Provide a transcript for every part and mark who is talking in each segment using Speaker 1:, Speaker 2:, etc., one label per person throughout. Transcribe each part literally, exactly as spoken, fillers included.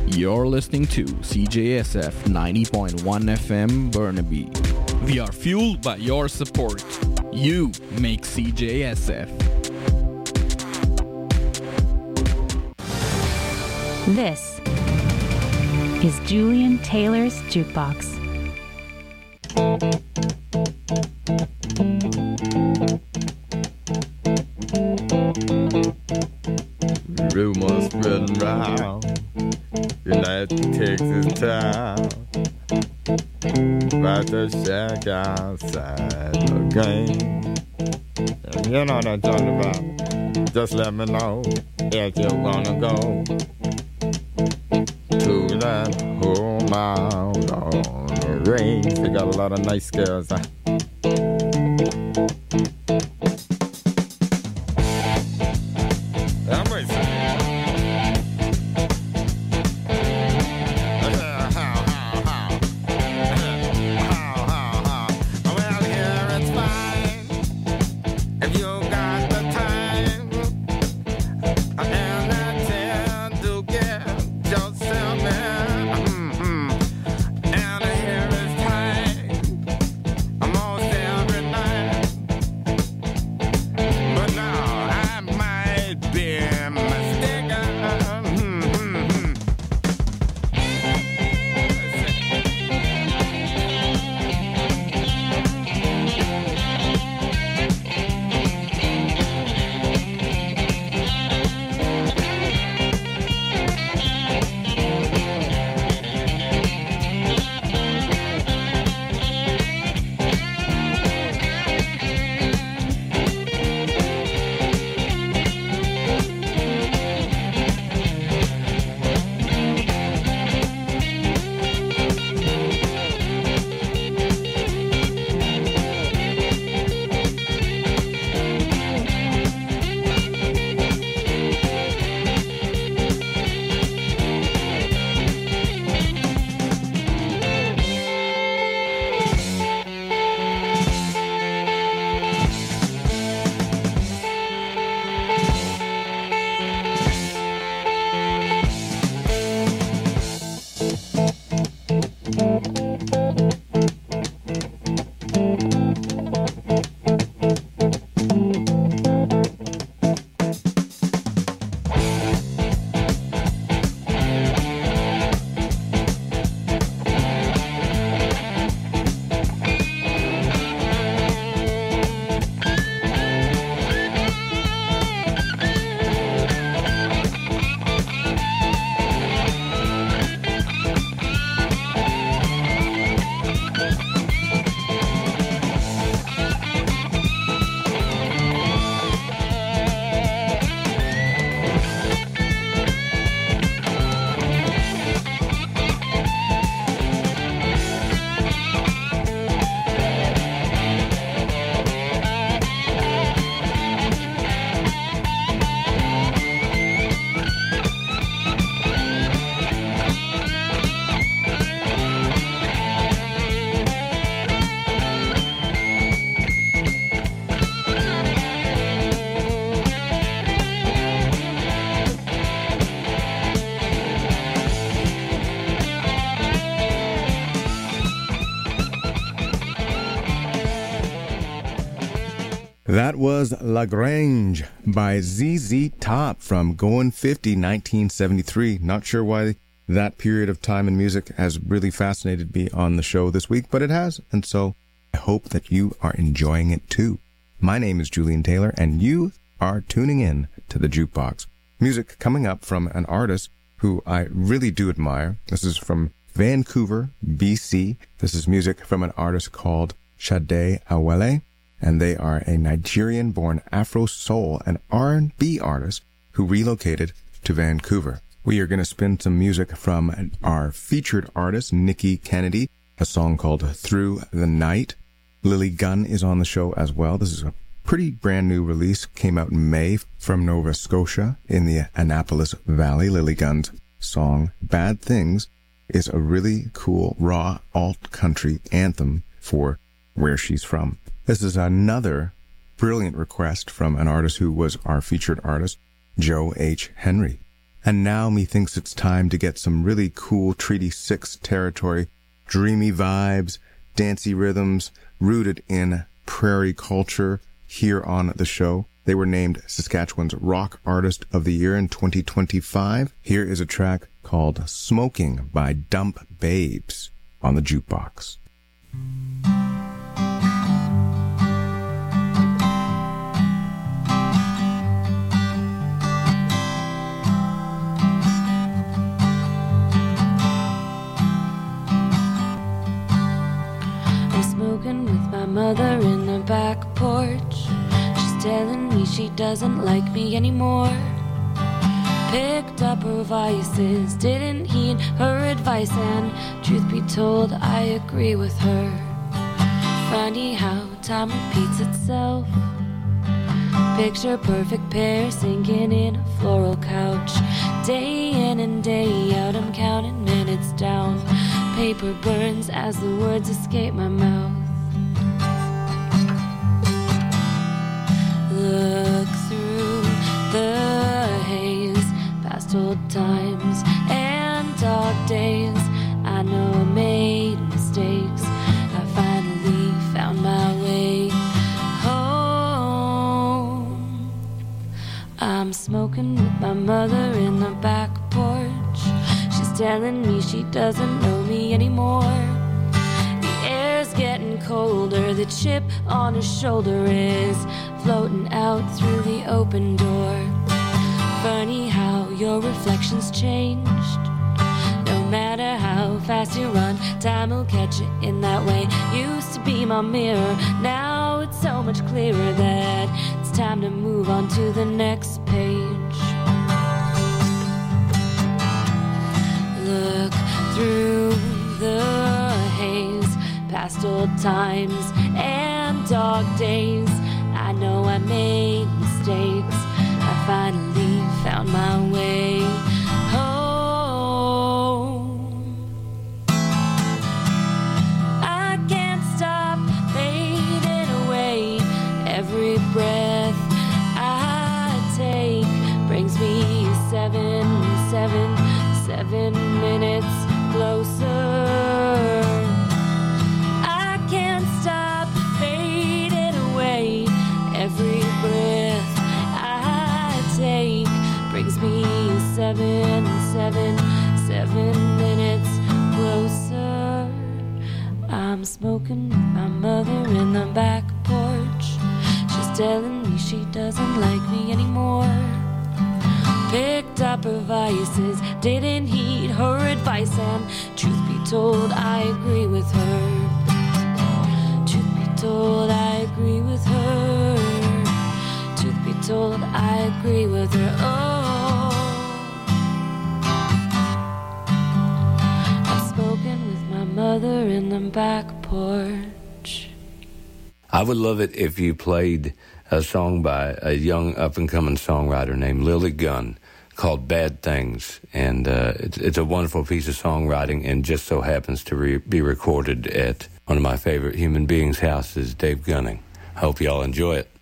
Speaker 1: You're listening to C J S F ninety point one F M Burnaby. We are fueled by your support. You make C J S F.
Speaker 2: This is Julian Taylor's Jukebox.
Speaker 3: Rumors spreading round United Texas town about the shack outside the game. You know what I'm talking about. Just let me know if you're gonna go to that home out on the range. They got a lot of nice girls. Huh?
Speaker 4: That was La Grange by Z Z Top from Goin' fifty, nineteen seventy-three. Not sure why that period of time in music has really fascinated me on the show this week, but it has, and so I hope that you are enjoying it too. My name is Julian Taylor, and you are tuning in to the Jukebox. Music coming up from an artist who I really do admire. This is from Vancouver, B C. This is music from an artist called Sade Awele. And they are a Nigerian-born Afro-soul and R and B artist who relocated to Vancouver. We are going to spin some music from our featured artist, Nikki Kennedy, a song called Through the Night. Lily Gunn is on the show as well. This is a pretty brand new release, came out in May from Nova Scotia in the Annapolis Valley. Lily Gunn's song, Bad Things, is a really cool, raw, alt-country anthem for where she's from. This is another brilliant request from an artist who was our featured artist, Joe H. Henry. And now methinks it's time to get some really cool Treaty six territory, dreamy vibes, dancey rhythms, rooted in prairie culture here on the show. They were named Saskatchewan's Rock Artist of the Year in twenty twenty-five. Here is a track called Smoking by Dump Babes on the Jukebox.
Speaker 5: I'm smoking with my mother in the back porch. She's telling me she doesn't like me anymore. Picked up her vices, didn't heed her advice, and truth be told, I agree with her. Funny how time repeats itself. Picture perfect pair sinking in a floral couch. Day in and day out, I'm counting minutes down. Paper burns as the words escape my mouth. Look through the haze, past old times and dark days. I know I made mistakes. I finally found my way home. I'm smoking with my mother in the back porch. She's telling me she doesn't know me anymore. The air's getting colder. The chip on her shoulder is floating out through the open door. Funny how your reflection's changed. No matter how fast you run, time will catch you in that way. Used to be my mirror, now it's so much clearer that it's time to move on to the next page. Look through the haze, past old times and dark days. I know I made mistakes. I finally found my way home. I can't stop fading away. Every breath I take brings me seven, seven, seven minutes closer. I can't stop fading away. Every breath I take brings me seven, seven, seven minutes closer. I'm smoking with my mother in the back porch. She's telling me she doesn't like me anymore. Picked up her vices, didn't heed her advice, and truth be told, I agree with her. Truth be told, I agree with her. Truth be told, I agree with her. Oh, I've spoken with my mother in the back porch.
Speaker 6: I would love it if you played a song by a young up-and-coming songwriter named Lily Gunn called Bad Things. And uh, it's, it's a wonderful piece of songwriting and just so happens to re- be recorded at one of my favorite human beings' houses, Dave Gunning. I hope you all enjoy it.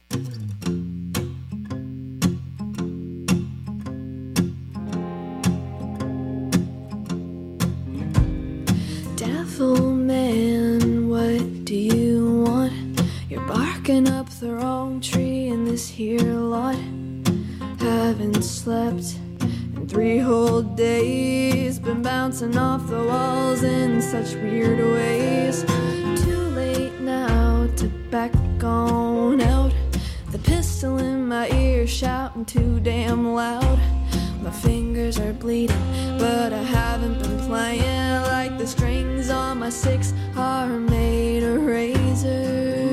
Speaker 7: Devil man, what do you want? You're barking up the wrong tree in this here lot. Haven't slept in three whole days. Been bouncing off the walls in such weird ways. Too late now to back on out. The pistol in my ear shouting too damn loud. My fingers are bleeding, but I haven't been playing. Like the strings on my six are made of razor.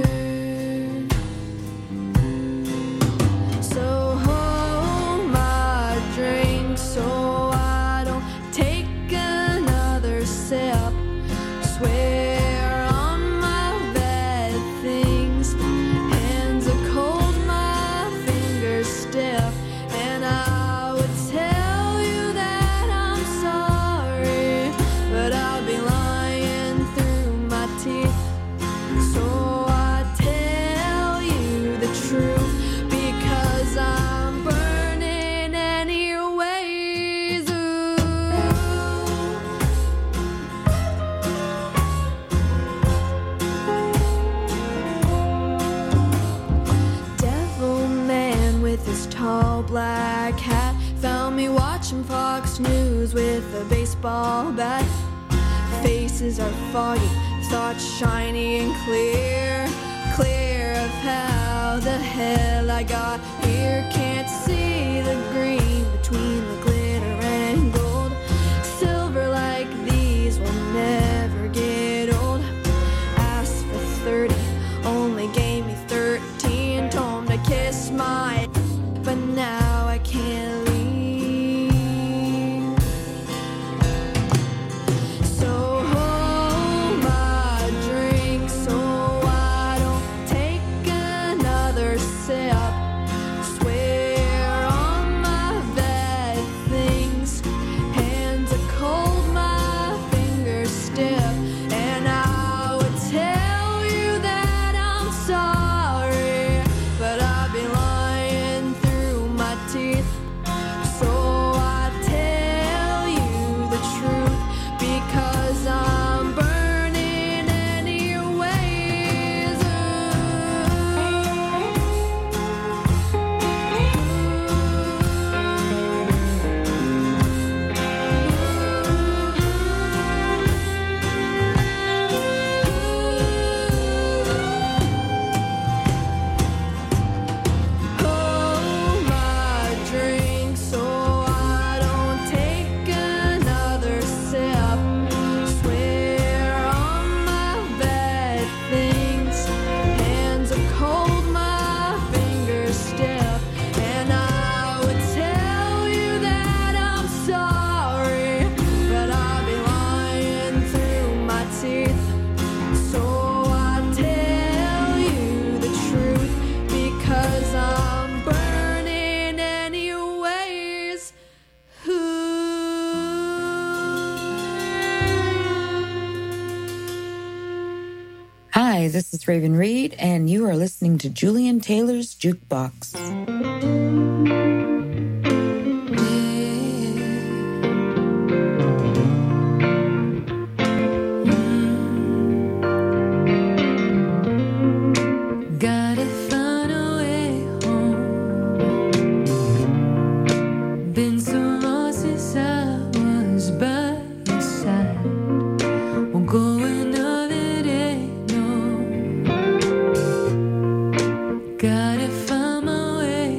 Speaker 7: So hold my drink so I don't take another sip. Swear on my bad things. Hands are cold, my fingers stiff. And I would tell you that I'm sorry, but I'll be lying through my teeth. So I black hat. Found me watching Fox News with a baseball bat. Faces are foggy, thoughts shiny and clear. Clear of how the hell I got here. Can't see the green between the glitter and gold. Silver like these will never get old. Asked for thirty, only gave me thirteen. Told him to kiss my, but now I can't leave. So hold my drink so I don't take another sip. Swear on my bed things. Hands are cold, my fingers stiff. And I would tell you that I'm sorry, but I'd be lying through my teeth. So I tell you the truth because I'm burning anyways. Hold my drink so I don't take another sip. Swear on my bed things. Hands are cold, my fingers stiff. And I would tell you that I'm sorry, but I'd be lying through my teeth. So I tell you the truth because I'm burning anyways.
Speaker 8: Hi, this is Raven Reed, and you are listening to Julian Taylor's Jukebox.
Speaker 5: Gotta find a way home. Been so long since I was by your side. Won't go another day, no. Gotta find my way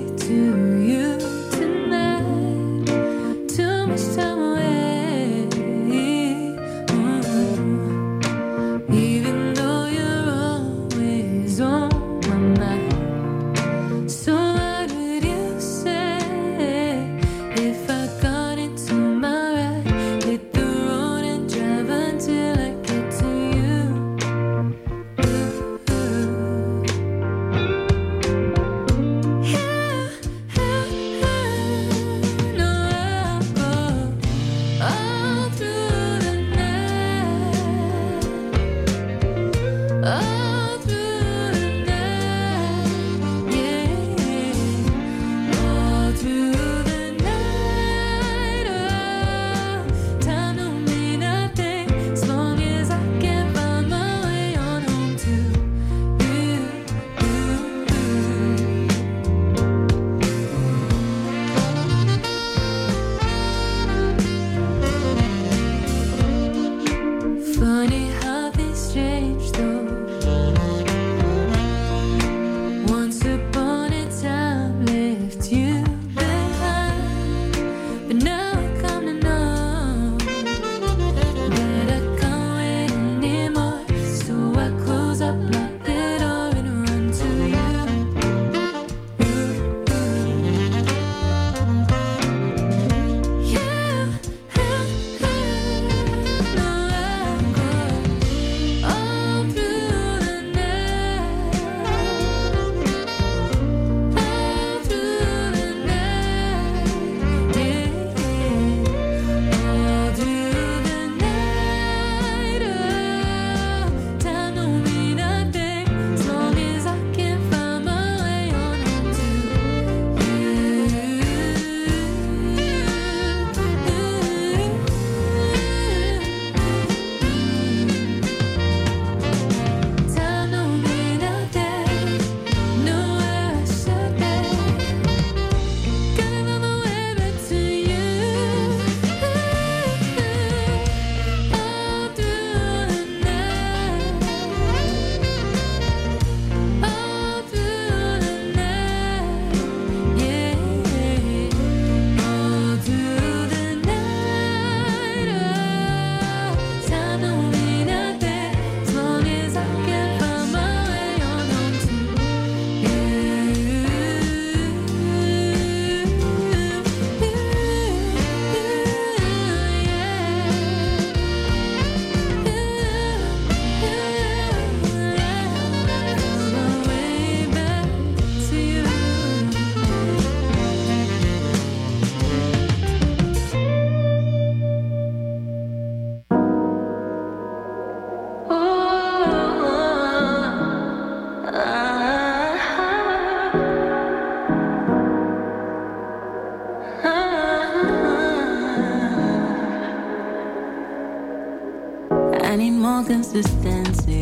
Speaker 5: more consistency.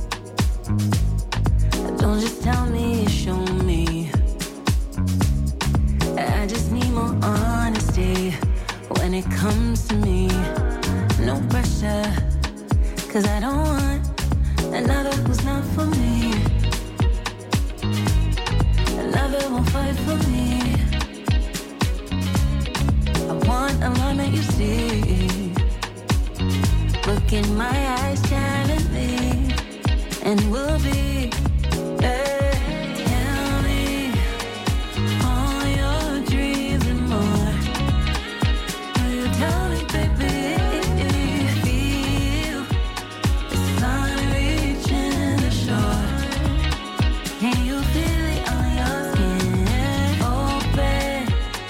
Speaker 5: Don't just tell me, show me. I just need more honesty when it comes to me. No pressure, cause I don't want another who's not for me. Another won't fight for me. I want a line that you see. Look in my eyes silently, and we'll be. Hey, tell me all your dreams and more. Will you tell me, baby? Feel the sun reaching the shore. Can you feel it on your skin? Open,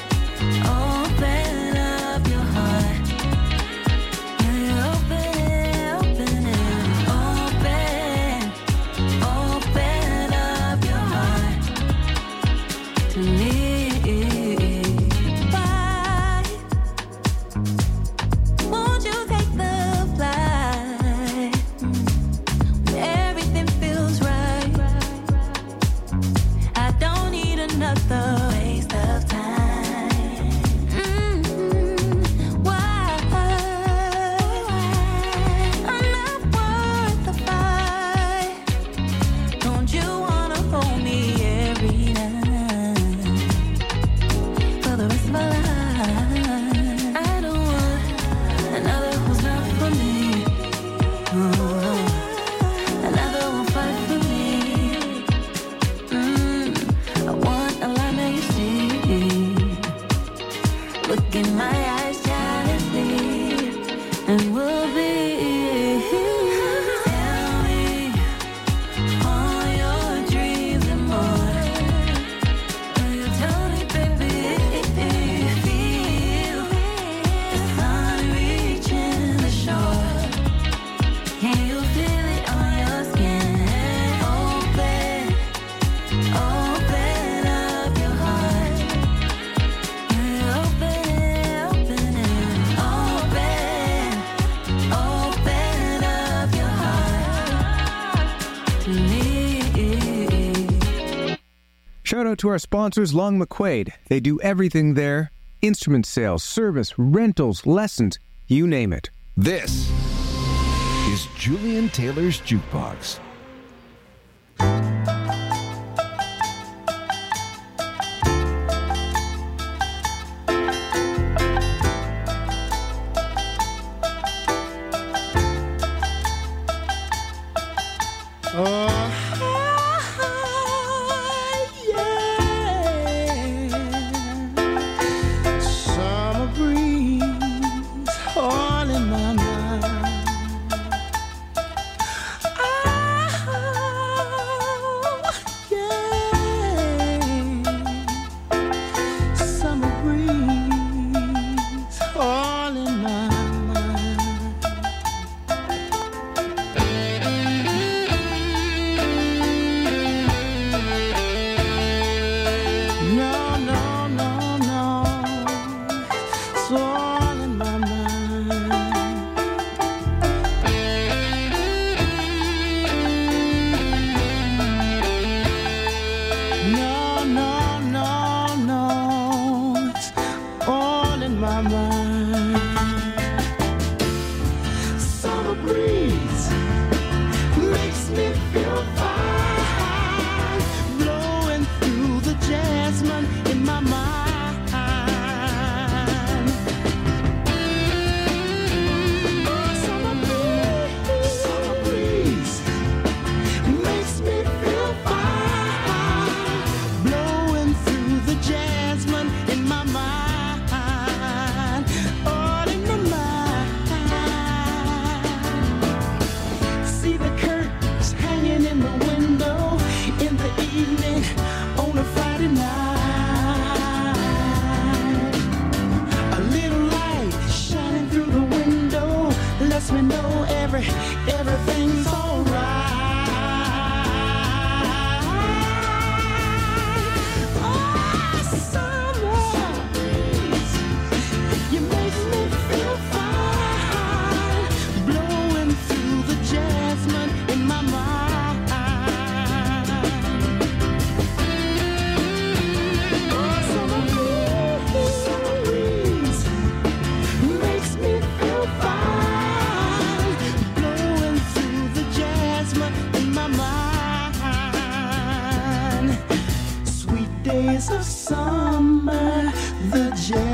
Speaker 5: open up your heart. Will you open it, open it, open, open up your heart to me? Why won't you take the flight when everything feels right? I don't need another waste of time. Mm-hmm. Why? I'm not worth the fight. Don't you wanna hold me every night for the rest of my life? I don't want another who's not for me. Oh, another won't fight for me. Mm, I want a line that you see. Look in my eyes silently, and we'll be. Tell me all your dreams and more. Will you tell me, baby? Feel the sun reaching the shore. Can you feel it on your skin? Open, open up your heart. Will you open it, open it, open, open up your heart to me?
Speaker 9: Shout out to our sponsors, Long McQuaid. They do everything there. Instrument sales, service, rentals, lessons, you name it.
Speaker 10: This is Julian Taylor's Jukebox.
Speaker 11: Summer breeze all in my mind.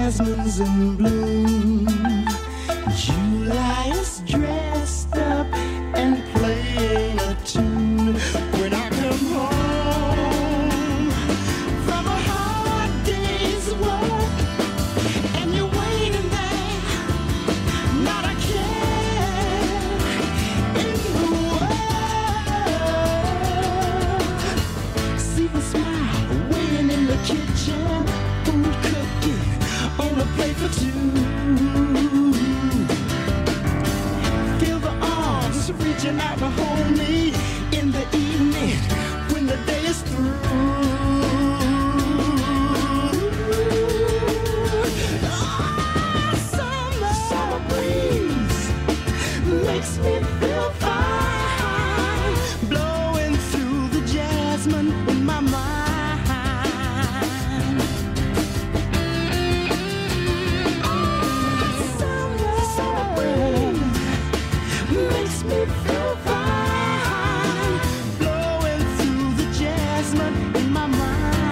Speaker 11: jasmine's in bloom. July is dressed up and playing a tune. When I come home from a hard day's work and you're waiting there, not a care in the world. See the smile waiting in the kitchen, food cooking on a plate for two. Feel the arms reaching out to hold me in the evening when the day is through. Ah, summer, summer breeze makes me feel fine, blowing through the jasmine in my mind. Summer, summer breeze makes me feel fine, blowing through the jasmine in my mind.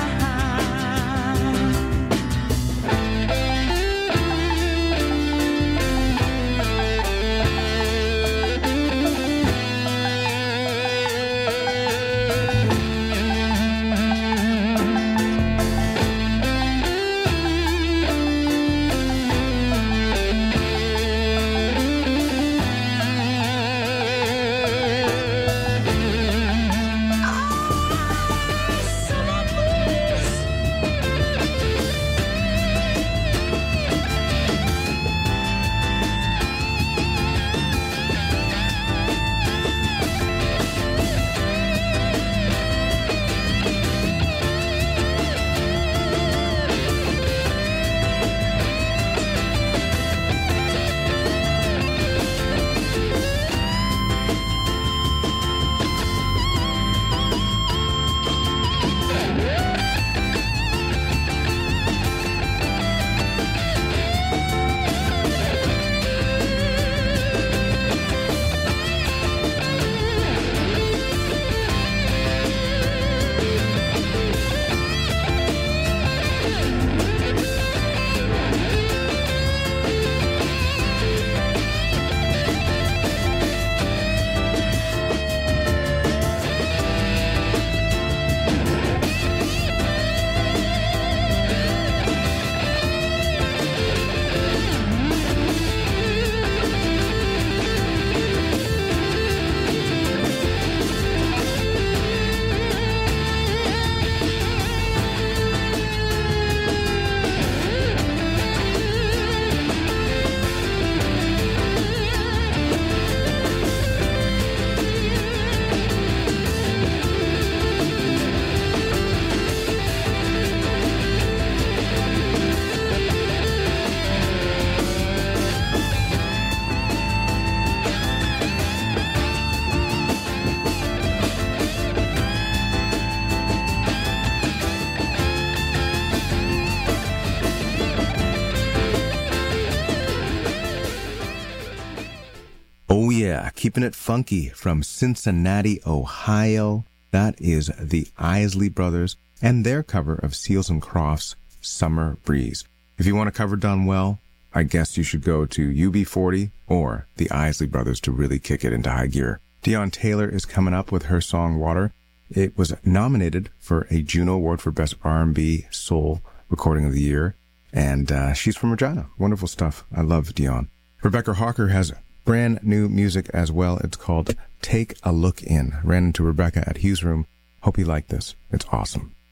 Speaker 4: Oh yeah, keeping it funky from Cincinnati, Ohio. That is the Isley Brothers and their cover of Seals and Crofts' Summer Breeze. If you want a cover done well, I guess you should go to U B forty or the Isley Brothers to really kick it into high gear. Deon Taylor is coming up with her song Water. It was nominated for a Juno Award for Best R and B Soul Recording of the Year. And uh, she's from Regina. Wonderful stuff. I love Deon. Rebecca Hawker has brand new music as well. It's called Take a Look In. Ran into Rebecca at Hughes Room. Hope you like this. It's awesome.